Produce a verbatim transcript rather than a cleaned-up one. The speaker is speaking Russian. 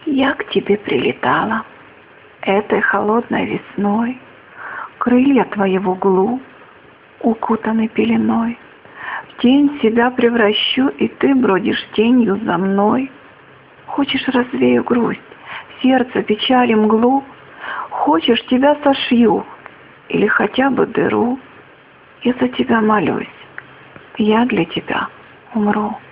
Я к тебе прилетала этой холодной весной, крылья твои в углу укутаны пеленой. В тень себя превращу, и ты бродишь тенью за мной. Хочешь, развею грусть, сердце печали мглу? Хочешь, тебя сошью или хотя бы дыру? Я за тебя молюсь, я для тебя умру.